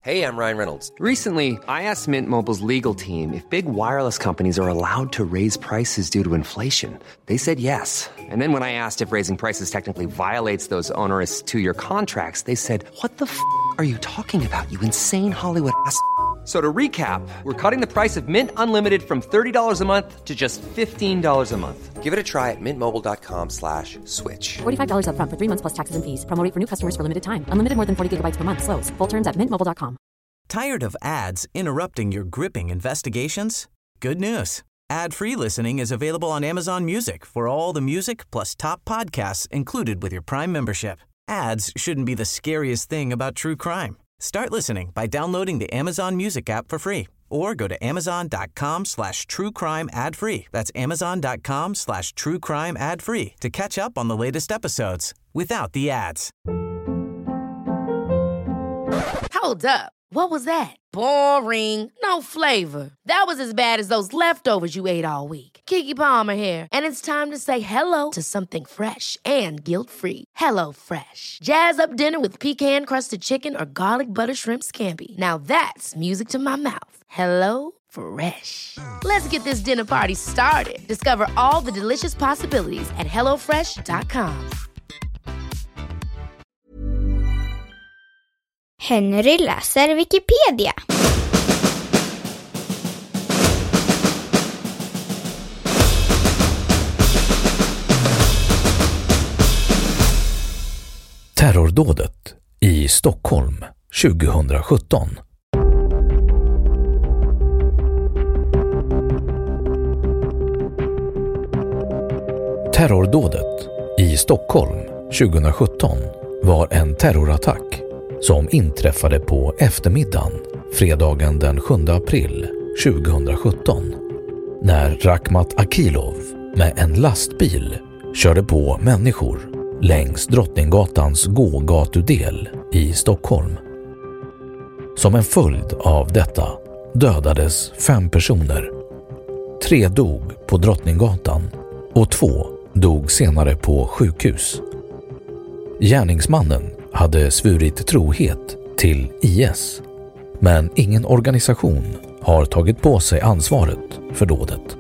Hey, I'm Ryan Reynolds. Recently, I asked Mint Mobile's legal team if big wireless companies are allowed to raise prices due to inflation. They said yes. And then when I asked if raising prices technically violates those onerous two-year contracts, they said, "What the are you talking about, you insane Hollywood ass?" So to recap, we're cutting the price of Mint Unlimited from $30 a month to just $15 a month. Give it a try at mintmobile.com/switch. $45 up front for 3 months plus taxes and fees. Promo rate for new customers for limited time. Unlimited more than 40 gigabytes per month. Slows full terms at mintmobile.com. Tired of ads interrupting your gripping investigations? Good news. Ad-free listening is available on Amazon Music for all the music plus top podcasts included with your Prime membership. Ads shouldn't be the scariest thing about true crime. Start listening by downloading the Amazon Music app for free or go to amazon.com/truecrime ad-free. That's amazon.com/truecrime ad-free to catch up on the latest episodes without the ads. Hold up. What was that? Boring. No flavor. That was as bad as those leftovers you ate all week. Keke Palmer here, and it's time to say hello to something fresh and guilt-free. Hello Fresh. Jazz up dinner with pecan-crusted chicken or garlic butter shrimp scampi. Now that's music to my mouth. Hello Fresh. Let's get this dinner party started. Discover all the delicious possibilities at hellofresh.com. Henry läser Wikipedia. Terrordådet i Stockholm 2017. Terrordådet i Stockholm 2017 var en terrorattack som inträffade på eftermiddagen fredagen den 7 april 2017 när Rakhmat Akilov med en lastbil körde på människor längs Drottninggatans gågatudel i Stockholm. Som en följd av detta dödades 5 personer. 3 dog på Drottninggatan och 2 dog senare på sjukhus. Gärningsmannen hade svurit trohet till IS, men ingen organisation har tagit på sig ansvaret för dådet.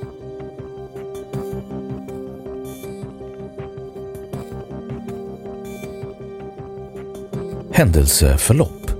Händelseförlopp.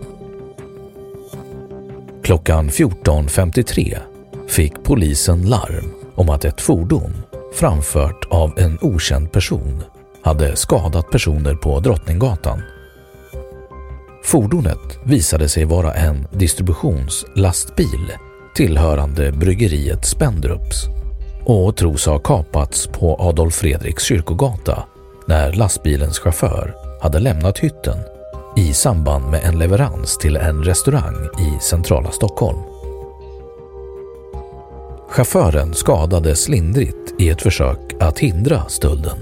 Klockan 14.53 fick polisen larm om att ett fordon framfört av en okänd person hade skadat personer på Drottninggatan. Fordonet visade sig vara en distributionslastbil tillhörande bryggeriet Spendrups och tros ha kapats på Adolf Fredriks kyrkogata när lastbilens chaufför hade lämnat hytten i samband med en leverans till en restaurang i centrala Stockholm. Chauffören skadades lindrigt i ett försök att hindra stölden.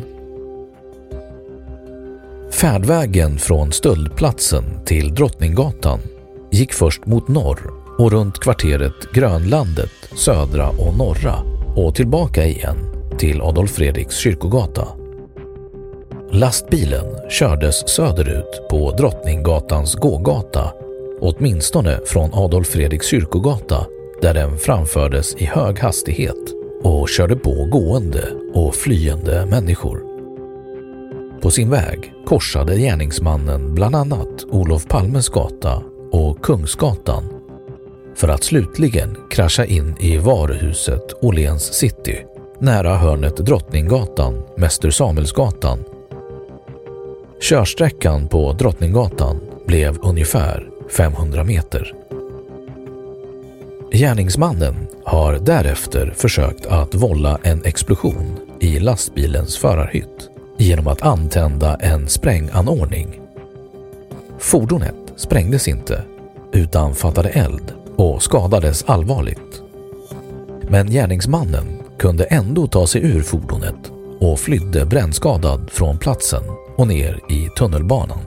Färdvägen från stöldplatsen till Drottninggatan gick först mot norr och runt kvarteret Grönlandet, södra och norra och tillbaka igen till Adolf Fredriks kyrkogata. Lastbilen kördes söderut på Drottninggatans gågata, åtminstone från Adolf Fredriks kyrkogata där den framfördes i hög hastighet och körde på gående och flyende människor. På sin väg korsade gärningsmannen bland annat Olof Palmes gata och Kungsgatan för att slutligen krascha in i varuhuset Åhléns City nära hörnet Drottninggatan, Mäster Samuelsgatan. Körsträckan på Drottninggatan blev ungefär 500 meter. Gärningsmannen har därefter försökt att vålla en explosion i lastbilens förarhytt genom att antända en spränganordning. Fordonet sprängdes inte utan fattade eld och skadades allvarligt. Men gärningsmannen kunde ändå ta sig ur fordonet och flydde brännskadad från platsen och ner i tunnelbanan.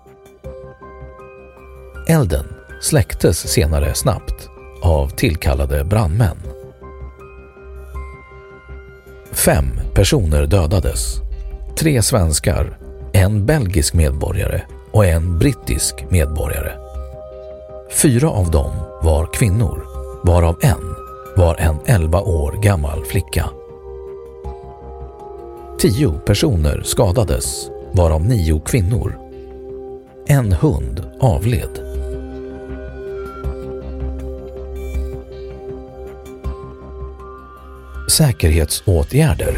Elden släcktes senare snabbt av tillkallade brandmän. 5 personer dödades. 3 svenskar, en belgisk medborgare och en brittisk medborgare. 4 av dem var kvinnor, varav en var en 11 år gammal flicka. 10 personer skadades, varav 9 kvinnor. En hund avled. Säkerhetsåtgärder.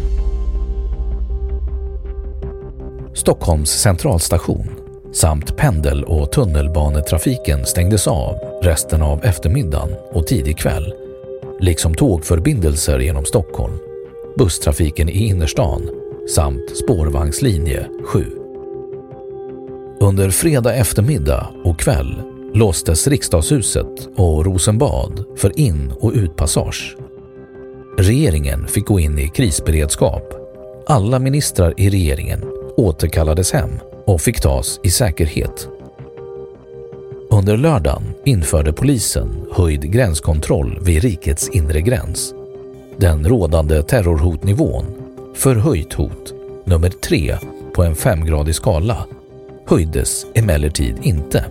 Stockholms centralstation samt pendel- och tunnelbanetrafiken stängdes av resten av eftermiddagen och tidig kväll, liksom tågförbindelser genom Stockholm, busstrafiken i innerstan samt spårvagnslinje 7. Under fredag eftermiddag och kväll låstes Riksdagshuset och Rosenbad för in- och utpassage. Regeringen fick gå in i krisberedskap. Alla ministrar i regeringen återkallades hem och fick tas i säkerhet. Under lördagen införde polisen höjd gränskontroll vid rikets inre gräns. Den rådande terrorhotnivån, förhöjt hot, nummer 3 på en 5-gradig skala, höjdes emellertid inte.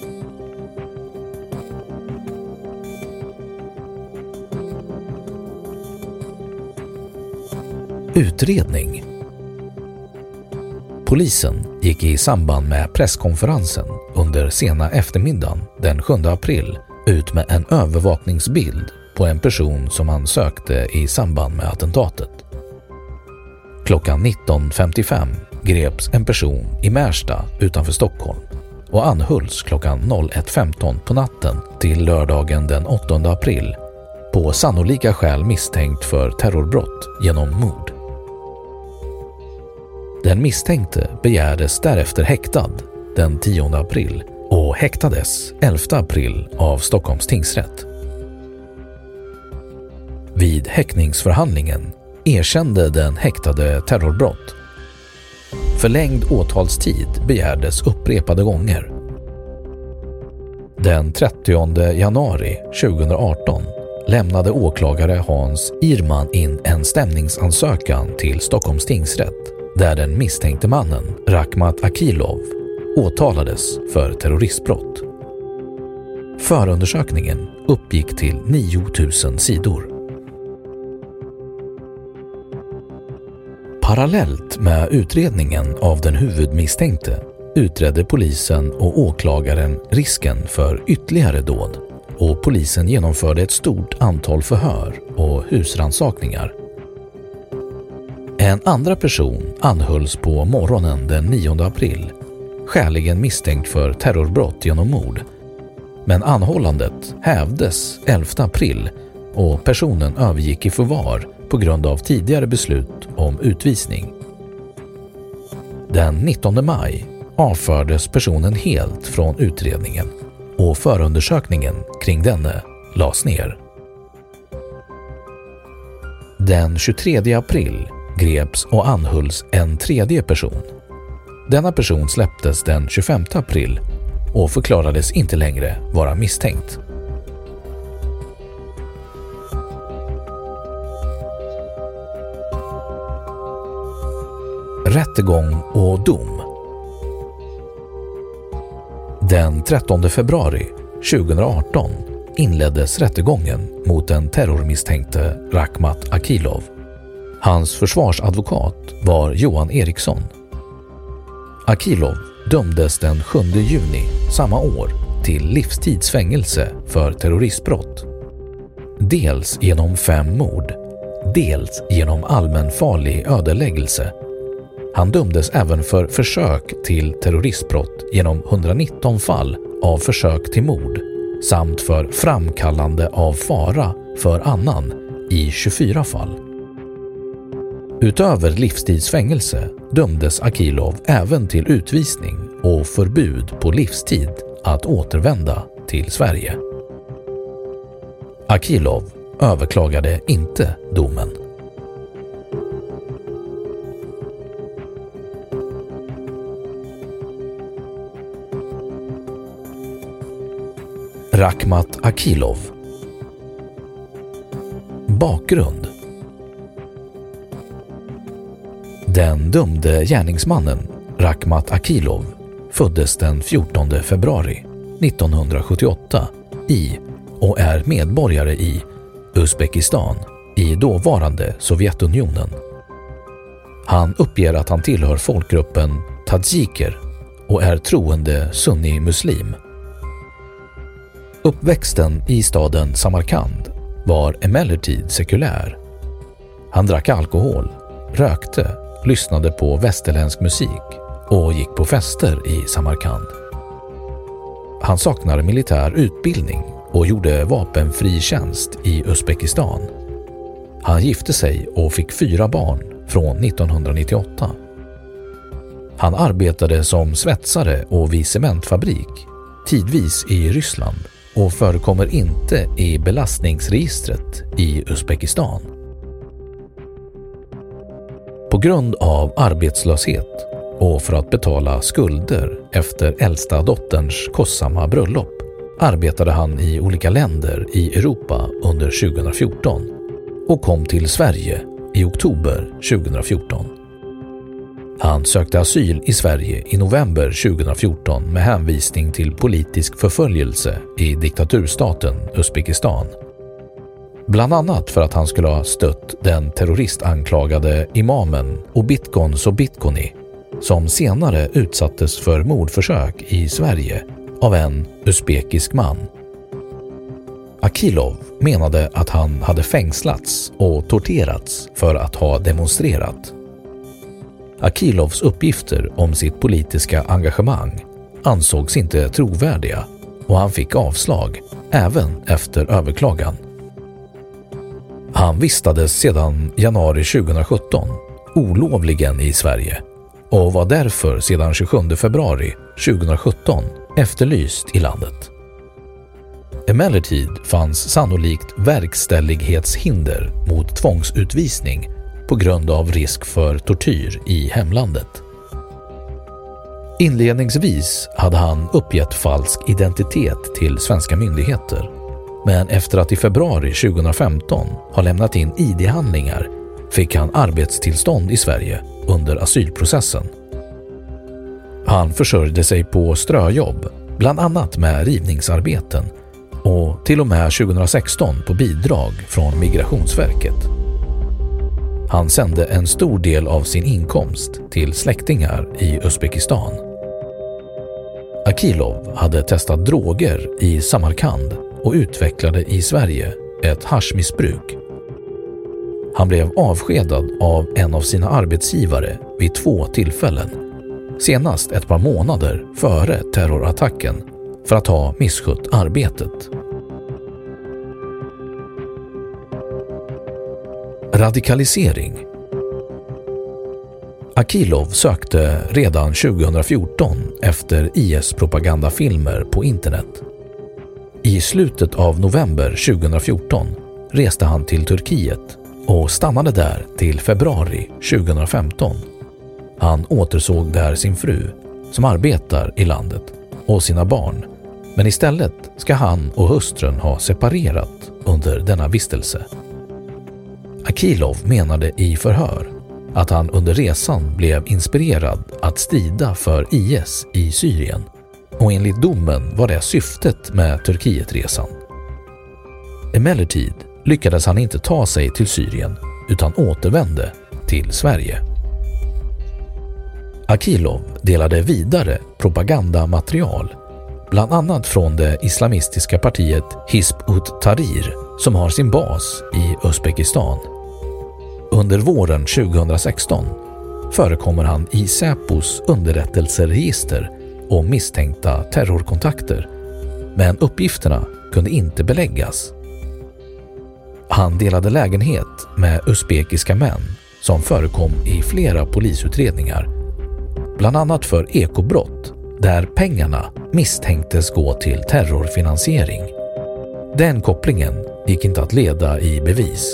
Utredning. Polisen gick i samband med presskonferensen under sena eftermiddagen den 7 april ut med en övervakningsbild på en person som man sökte i samband med attentatet. Klockan 19.55 greps en person i Märsta utanför Stockholm och anhölls klockan 01.15 på natten till lördagen den 8 april på sannolika skäl misstänkt för terrorbrott genom mord. Den misstänkte begärdes därefter häktad den 10 april och häktades 11 april av Stockholms tingsrätt. Vid häktningsförhandlingen erkände den häktade terrorbrott. Förlängd åtalstid begärdes upprepade gånger. Den 30 januari 2018 lämnade åklagare Hans Irman in en stämningsansökan till Stockholms tingsrätt där den misstänkte mannen Rakhmat Akilov åtalades för terroristbrott. Förundersökningen uppgick till 9000 sidor. Parallellt med utredningen av den huvudmisstänkte utredde polisen och åklagaren risken för ytterligare dåd och polisen genomförde ett stort antal förhör och husrannsakningar. En andra person anhölls på morgonen den 9 april, skäligen misstänkt för terrorbrott genom mord. Men anhållandet hävdes 11 april och personen övergick i förvar på grund av tidigare beslut om utvisning. Den 19 maj avfördes personen helt från utredningen och förundersökningen kring denne lades ner. Den 23 april greps och anhölls en tredje person. Denna person släpptes den 25 april och förklarades inte längre vara misstänkt. Rättegång och dom. Den 13 februari 2018 inleddes rättegången mot den terrormisstänkte Rakhmat Akilov. Hans försvarsadvokat var Johan Eriksson. Akilov dömdes den 7 juni samma år till livstidsfängelse för terroristbrott. Dels genom 5 mord, dels genom allmänfarlig ödeläggelse. Han dömdes även för försök till terroristbrott genom 119 fall av försök till mord samt för framkallande av fara för annan i 24 fall. Utöver livstidsfängelse dömdes Akilov även till utvisning och förbud på livstid att återvända till Sverige. Akilov överklagade inte domen. Rakhmat Akilov. Bakgrund. Den dömde gärningsmannen Rakhmat Akilov föddes den 14 februari 1978 i och är medborgare i Uzbekistan i dåvarande Sovjetunionen. Han uppger att han tillhör folkgruppen tadjiker och är troende sunni-muslim. Uppväxten i staden Samarkand var emellertid sekulär. Han drack alkohol, rökte, lyssnade på västerländsk musik och gick på fester i Samarkand. Han saknar militär utbildning och gjorde vapenfri tjänst i Uzbekistan. Han gifte sig och fick 4 barn från 1998. Han arbetade som svetsare och vid cementfabrik, tidvis i Ryssland, och förekommer inte i belastningsregistret i Uzbekistan. På grund av arbetslöshet och för att betala skulder efter äldsta dotterns kostsamma bröllop arbetade han i olika länder i Europa under 2014 och kom till Sverige i oktober 2014. Han sökte asyl i Sverige i november 2014 med hänvisning till politisk förföljelse i diktaturstaten Uzbekistan. Bland annat för att han skulle ha stött den terroristanklagade imamen Obitgon Sobitgoni, som senare utsattes för mordförsök i Sverige av en uzbekisk man. Akilov menade att han hade fängslats och torterats för att ha demonstrerat. Akilovs uppgifter om sitt politiska engagemang ansågs inte trovärdiga och han fick avslag även efter överklagan. Han vistades sedan januari 2017 olovligen i Sverige och var därför sedan 27 februari 2017 efterlyst i landet. Emellertid fanns sannolikt verkställighetshinder mot tvångsutvisning på grund av risk för tortyr i hemlandet. Inledningsvis hade han uppgett falsk identitet till svenska myndigheter, men efter att i februari 2015 ha lämnat in ID-handlingar fick han arbetstillstånd i Sverige under asylprocessen. Han försörjde sig på ströjobb, bland annat med rivningsarbeten, och till och med 2016 på bidrag från Migrationsverket. Han sände en stor del av sin inkomst till släktingar i Uzbekistan. Akilov hade testat droger i Samarkand och utvecklade i Sverige ett haschmissbruk. Han blev avskedad av en av sina arbetsgivare vid 2 tillfällen, senast ett par månader före terrorattacken, för att ha misskött arbetet. Radikalisering. Akilov sökte redan 2014 efter IS-propagandafilmer på internet. I slutet av november 2014 reste han till Turkiet och stannade där till februari 2015. Han återsåg där sin fru, som arbetar i landet, och sina barn, men istället ska han och hustrun ha separerat under denna vistelse. Akilov menade i förhör att han under resan blev inspirerad att strida för IS i Syrien, och enligt domen var det syftet med Turkietresan. Emellertid lyckades han inte ta sig till Syrien utan återvände till Sverige. Akilov delade vidare propagandamaterial, bland annat från det islamistiska partiet Hizb ut-Tahrir, som har sin bas i Uzbekistan. Under våren 2016 förekommer han i Säpos underrättelseregister om misstänkta terrorkontakter, men uppgifterna kunde inte beläggas. Han delade lägenhet med uzbekiska män som förekom i flera polisutredningar, bland annat för ekobrott där pengarna misstänktes gå till terrorfinansiering. Den kopplingen gick inte att leda i bevis.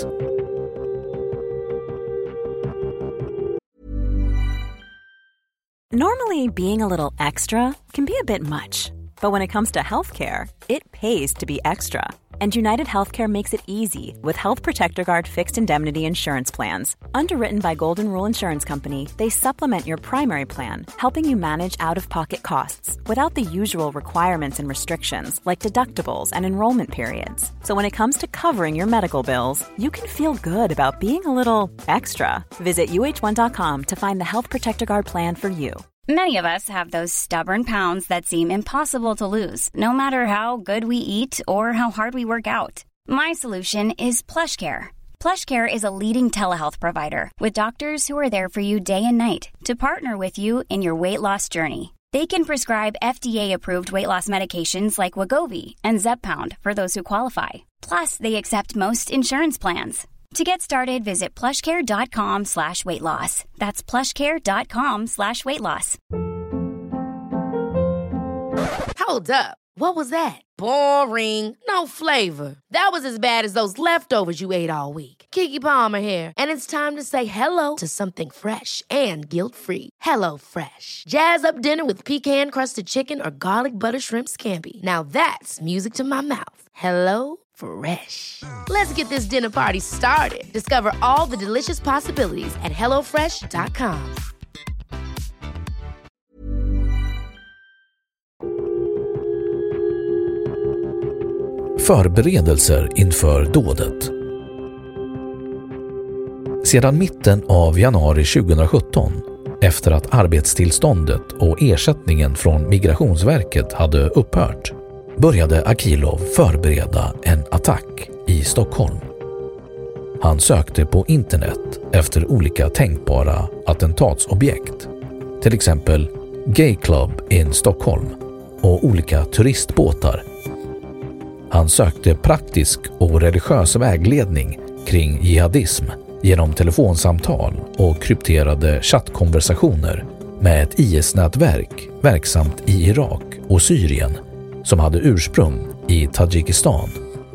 Normally, being a little extra can be a bit much, But when it comes to healthcare, it pays to be extra. And United Healthcare makes it easy with Health Protector Guard fixed indemnity insurance plans. Underwritten by Golden Rule Insurance Company, they supplement your primary plan, helping you manage out-of-pocket costs without the usual requirements and restrictions like deductibles and enrollment periods. So when it comes to covering your medical bills, you can feel good about being a little extra. Visit uh1.com to find the Health Protector Guard plan for you. Many of us have those stubborn pounds that seem impossible to lose, no matter how good we eat or how hard we work out. My solution is PlushCare. PlushCare is a leading telehealth provider with doctors who are there for you day and night to partner with you in your weight loss journey. They can prescribe FDA-approved weight loss medications like Wegovy and Zepbound for those who qualify. Plus, they accept most insurance plans. To get started, visit plushcare.com/weightloss. That's plushcare.com/weightloss. Hold up. What was that? Boring. No flavor. That was as bad as those leftovers you ate all week. Keke Palmer here, and it's time to say hello to something fresh and guilt-free. Hello Fresh. Jazz up dinner with pecan-crusted chicken or garlic butter shrimp scampi. Now that's music to my mouth. Hello Fresh. Let's get this dinner party started. Discover all the delicious possibilities at hellofresh.com. Förberedelser inför dådet. Sedan mitten av januari 2017, efter att arbetstillståndet och ersättningen från Migrationsverket hade upphört, började Akilov förbereda en attack i Stockholm. Han sökte på internet efter olika tänkbara attentatsobjekt, till exempel Gay Club in Stockholm och olika turistbåtar. Han sökte praktisk och religiös vägledning kring jihadism genom telefonsamtal och krypterade chattkonversationer med ett IS-nätverk verksamt i Irak och Syrien som hade ursprung i Tadzjikistan.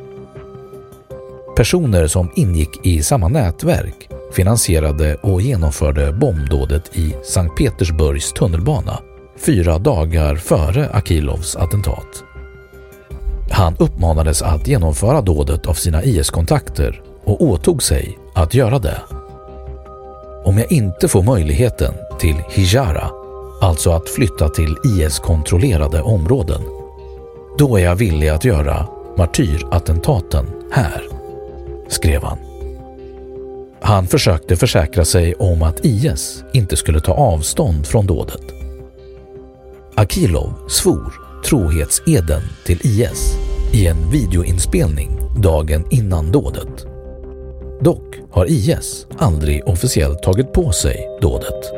Personer som ingick i samma nätverk finansierade och genomförde bombdådet i Sankt Petersburgs tunnelbana 4 dagar före Akilovs attentat. Han uppmanades att genomföra dådet av sina IS-kontakter och åtog sig att göra det. Om jag inte får möjligheten till hijara, alltså att flytta till IS-kontrollerade områden, då är jag villig att göra martyrattentaten här, skrev han. Han försökte försäkra sig om att IS inte skulle ta avstånd från dådet. Akilov svor trohetseden till IS i en videoinspelning dagen innan dådet. Dock har IS aldrig officiellt tagit på sig dådet.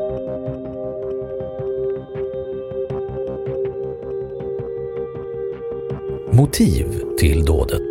Motiv till dådet.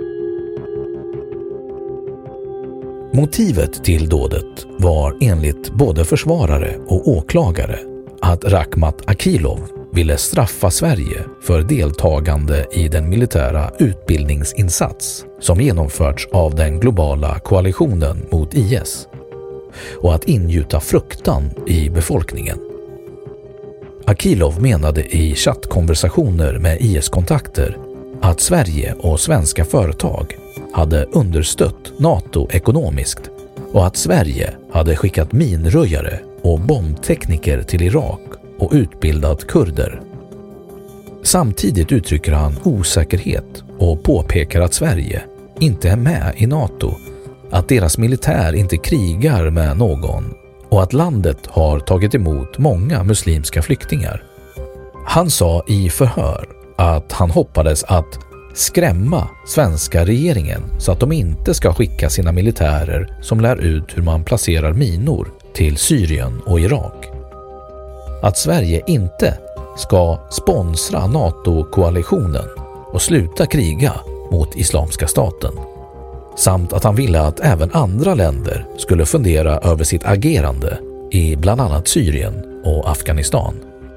Motivet till dådet var enligt både försvarare och åklagare att Rakhmat Akilov ville straffa Sverige för deltagande i den militära utbildningsinsats som genomförts av den globala koalitionen mot IS och att ingjuta fruktan i befolkningen. Akilov menade i chattkonversationer med IS-kontakter att Sverige och svenska företag hade understött NATO ekonomiskt och att Sverige hade skickat minröjare och bombtekniker till Irak och utbildat kurder. Samtidigt uttrycker han osäkerhet och påpekar att Sverige inte är med i NATO, att deras militär inte krigar med någon och att landet har tagit emot många muslimska flyktingar. Han sa i förhör att han hoppades att skrämma svenska regeringen så att de inte ska skicka sina militärer som lär ut hur man placerar minor till Syrien och Irak. Att Sverige inte ska sponsra NATO-koalitionen och sluta kriga mot Islamiska staten. Samt att han ville att även andra länder skulle fundera över sitt agerande i bland annat Syrien och Afghanistan.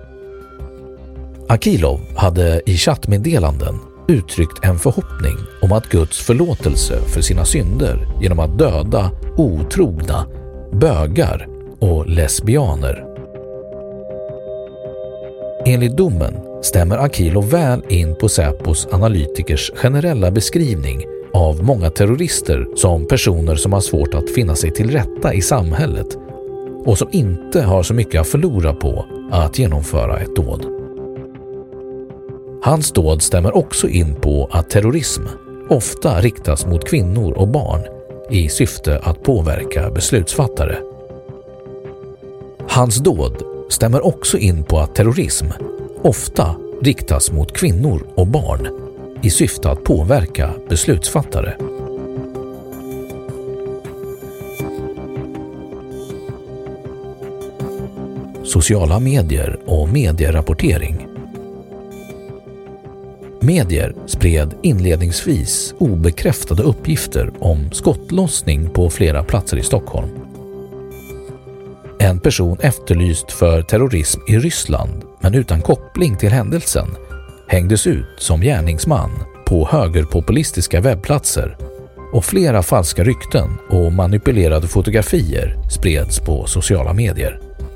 Akilov hade i chattmeddelanden uttryckt en förhoppning om att Guds förlåtelse för sina synder genom att döda otrogna, bögar och lesbianer. Enligt domen stämmer Akilov väl in på Säpos analytikers generella beskrivning av många terrorister som personer som har svårt att finna sig till rätta i samhället och som inte har så mycket att förlora på att genomföra ett dåd. Hans dåd stämmer också in på att terrorism ofta riktas mot kvinnor och barn i syfte att påverka beslutsfattare. Hans dåd stämmer också in på att terrorism ofta riktas mot kvinnor och barn i syfte att påverka beslutsfattare. Sociala medier och medierapportering. Medier spred inledningsvis obekräftade uppgifter om skottlossning på flera platser i Stockholm. En person efterlyst för terrorism i Ryssland men utan koppling till händelsen hängdes ut som gärningsman på högerpopulistiska webbplatser och flera falska rykten och manipulerade fotografier spreds på sociala medier.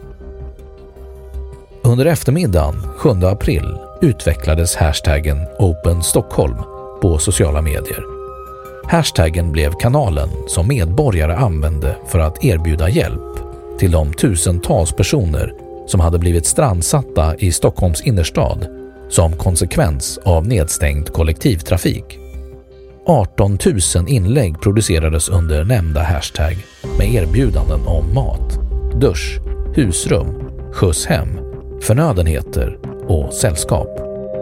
Under eftermiddagen 7 april utvecklades hashtaggen Open Stockholm på sociala medier. Hashtaggen blev kanalen som medborgare använde för att erbjuda hjälp till de tusentals personer som hade blivit strandsatta i Stockholms innerstad som konsekvens av nedstängd kollektivtrafik. 18 000 inlägg producerades under nämnda hashtag med erbjudanden om mat, dusch, husrum, skjuts hem, förnödenheter och sällskap.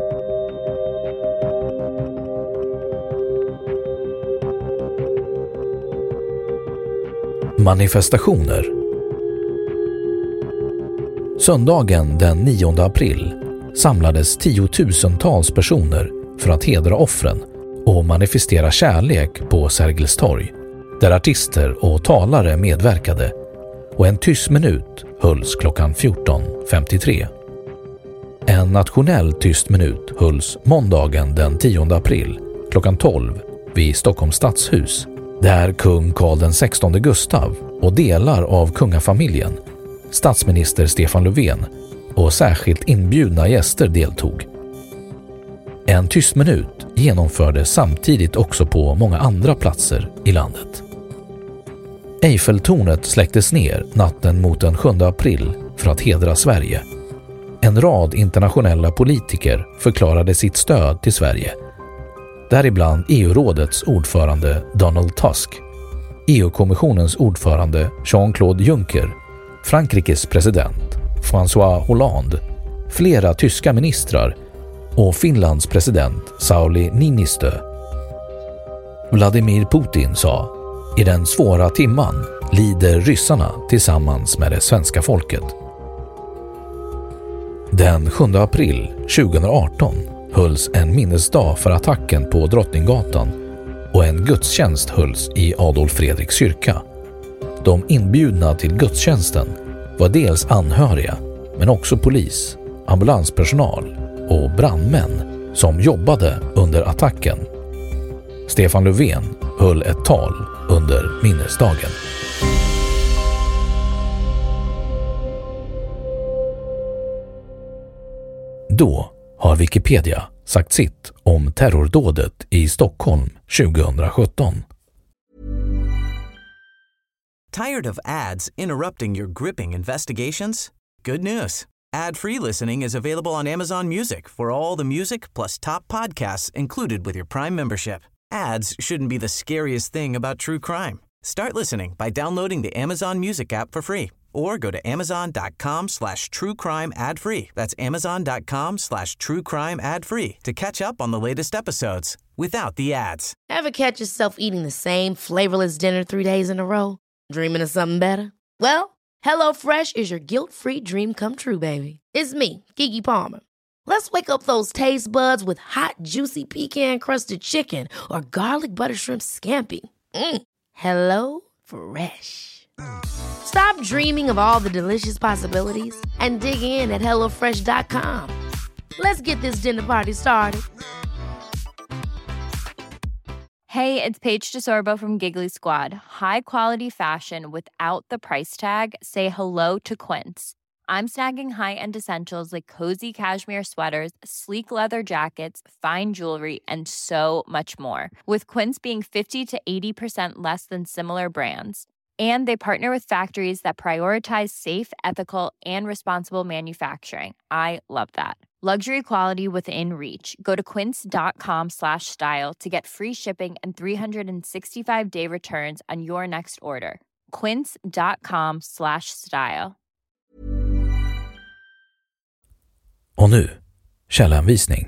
Manifestationer. Söndagen den 9 april samlades 10 000-tals personer för att hedra offren och manifestera kärlek på Sergels torg, där artister och talare medverkade, och en tyst minut hölls klockan 14.53. En nationell tyst minut hölls måndagen den 10 april klockan 12 vid Stockholms stadshus, där kung Karl XVI Gustav och delar av kungafamiljen, statsminister Stefan Löfven och särskilt inbjudna gäster deltog. En tyst minut genomfördes samtidigt också på många andra platser i landet. Eiffeltornet släcktes ner natten mot den 7 april för att hedra Sverige. En rad internationella politiker förklarade sitt stöd till Sverige. Däribland EU-rådets ordförande Donald Tusk, EU-kommissionens ordförande Jean-Claude Juncker, Frankrikes president François Hollande, flera tyska ministrar och Finlands president Sauli Niinistö. Vladimir Putin sa: "I den svåra timman lider ryssarna tillsammans med det svenska folket." Den 7 april 2018 hölls en minnesdag för attacken på Drottninggatan och en gudstjänst hölls i Adolf Fredriks kyrka. De inbjudna till gudstjänsten var dels anhöriga men också polis, ambulanspersonal och brandmän som jobbade under attacken. Stefan Löfven höll ett tal under minnesdagen. Då har Wikipedia sagt sitt om terrordådet i Stockholm 2017. Tired of ads interrupting your gripping investigations? Good news. Ad-free listening is available on Amazon Music for all the music plus top podcasts included with your Prime membership. Ads shouldn't be the scariest thing about true crime. Start listening by downloading the Amazon Music app for free or go to amazon.com/truecrime ad-free. That's amazon.com/truecrime ad-free to catch up on the latest episodes without the ads. Ever catch yourself eating the same flavorless dinner 3 days in a row? Dreaming of something better? Well, HelloFresh is your guilt-free dream come true, baby. It's me, Keke Palmer. Let's wake up those taste buds with hot, juicy pecan-crusted chicken or garlic butter shrimp scampi. Hello Fresh. Stop dreaming of all the delicious possibilities and dig in at HelloFresh.com. Let's get this dinner party started. Hey, it's Paige DeSorbo from Giggly Squad. High quality fashion without the price tag. Say hello to Quince. I'm snagging high-end essentials like cozy cashmere sweaters, sleek leather jackets, fine jewelry, and so much more. With Quince being 50 to 80% less than similar brands. And they partner with factories that prioritize safe, ethical, and responsible manufacturing. I love that. Luxury quality within reach. Go to quince.com/style to get free shipping and 365-day returns on your next order. quince.com/style. Och nu, källhänvisning.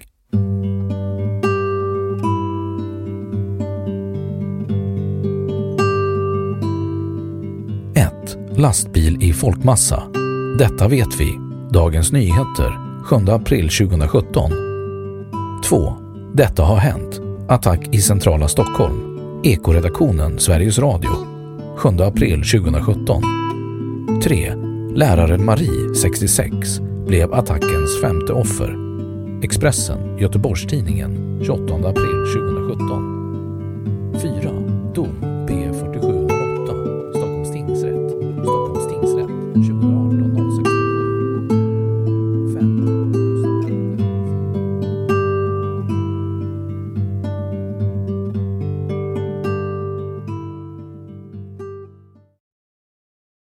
1. Lastbil i folkmassa. Detta vet vi. Dagens Nyheter, 7 april 2017. 2. Detta har hänt. Attack i centrala Stockholm. Ekoredaktionen Sveriges Radio, 7 april 2017. 3. Läraren Marie, 66, blev attackens 5:e offer. Expressen, Göteborgstidningen, 28 april 2017. 4. Dom.